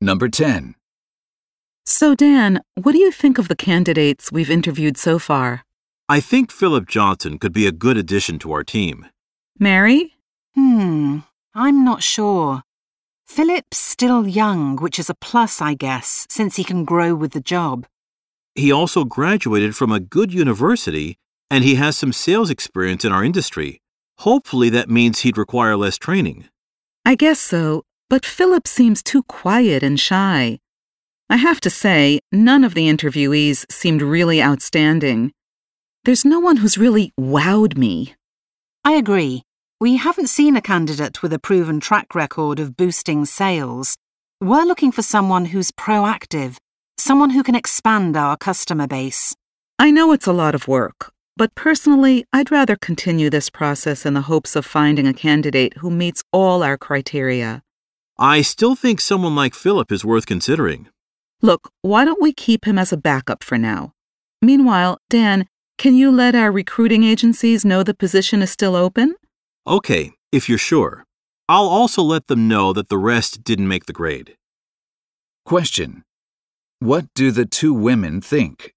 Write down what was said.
Number 10. So, Dan, what do you think of the candidates we've interviewed so far? I think Philip Johnson could be a good addition to our team. Mary? I'm not sure. Philip's still young, which is a plus, I guess, since he can grow with the job. He also graduated from a good university, and he has some sales experience in our industry. Hopefully that means he'd require less training. I guess so, but Philip seems too quiet and shy. I have to say, none of the interviewees seemed really outstanding. There's no one who's really wowed me. I agree. We haven't seen a candidate with a proven track record of boosting sales. We're looking for someone who's proactive, someone who can expand our customer base. I know it's a lot of work, but personally, I'd rather continue this process in the hopes of finding a candidate who meets all our criteria. I still think someone like Philip is worth considering. Look, why don't we keep him as a backup for now? Meanwhile, Dan, can you let our recruiting agencies know the position is still open? Okay, if you're sure. I'll also let them know that the rest didn't make the grade. Question. What do the two women think?